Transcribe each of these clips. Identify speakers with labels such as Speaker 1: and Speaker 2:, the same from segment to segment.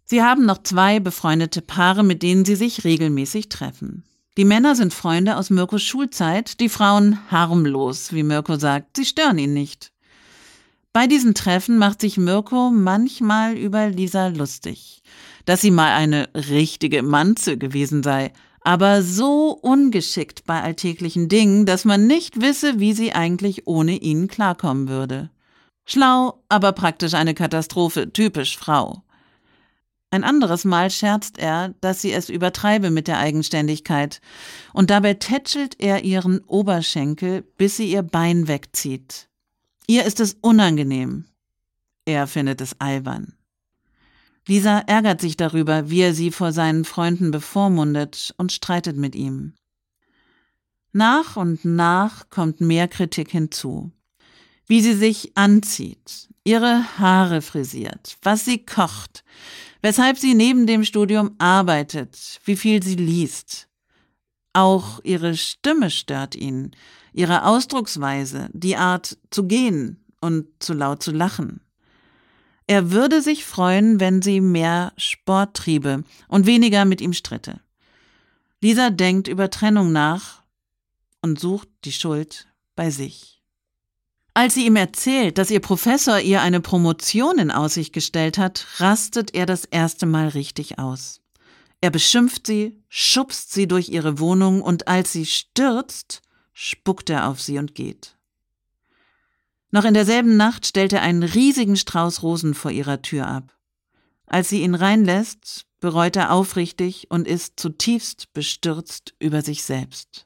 Speaker 1: Sie haben noch 2 befreundete Paare, mit denen sie sich regelmäßig treffen. Die Männer sind Freunde aus Mirkos Schulzeit, die Frauen harmlos, wie Mirko sagt, sie stören ihn nicht. Bei diesen Treffen macht sich Mirko manchmal über Lisa lustig, dass sie mal eine richtige Manze gewesen sei, aber so ungeschickt bei alltäglichen Dingen, dass man nicht wisse, wie sie eigentlich ohne ihn klarkommen würde. Schlau, aber praktisch eine Katastrophe, typisch Frau. Ein anderes Mal scherzt er, dass sie es übertreibe mit der Eigenständigkeit, und dabei tätschelt er ihren Oberschenkel, bis sie ihr Bein wegzieht. Ihr ist es unangenehm. Er findet es albern. Lisa ärgert sich darüber, wie er sie vor seinen Freunden bevormundet, und streitet mit ihm. Nach und nach kommt mehr Kritik hinzu. Wie sie sich anzieht, ihre Haare frisiert, was sie kocht, weshalb sie neben dem Studium arbeitet, wie viel sie liest. Auch ihre Stimme stört ihn, ihre Ausdrucksweise, die Art zu gehen und zu laut zu lachen. Er würde sich freuen, wenn sie mehr Sport triebe und weniger mit ihm stritte. Lisa denkt über Trennung nach und sucht die Schuld bei sich. Als sie ihm erzählt, dass ihr Professor ihr eine Promotion in Aussicht gestellt hat, rastet er das erste Mal richtig aus. Er beschimpft sie, schubst sie durch ihre Wohnung und als sie stürzt, spuckt er auf sie und geht. Noch in derselben Nacht stellt er einen riesigen Strauß Rosen vor ihrer Tür ab. Als sie ihn reinlässt, bereut er aufrichtig und ist zutiefst bestürzt über sich selbst.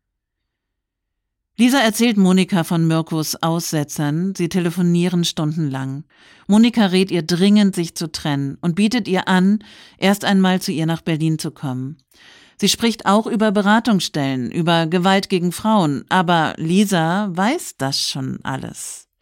Speaker 1: Lisa erzählt Monika von Mirkos Aussetzern, sie telefonieren stundenlang. Monika rät ihr dringend, sich zu trennen und bietet ihr an, erst einmal zu ihr nach Berlin zu kommen. Sie spricht auch über Beratungsstellen, über Gewalt gegen Frauen, aber Lisa weiß das schon alles.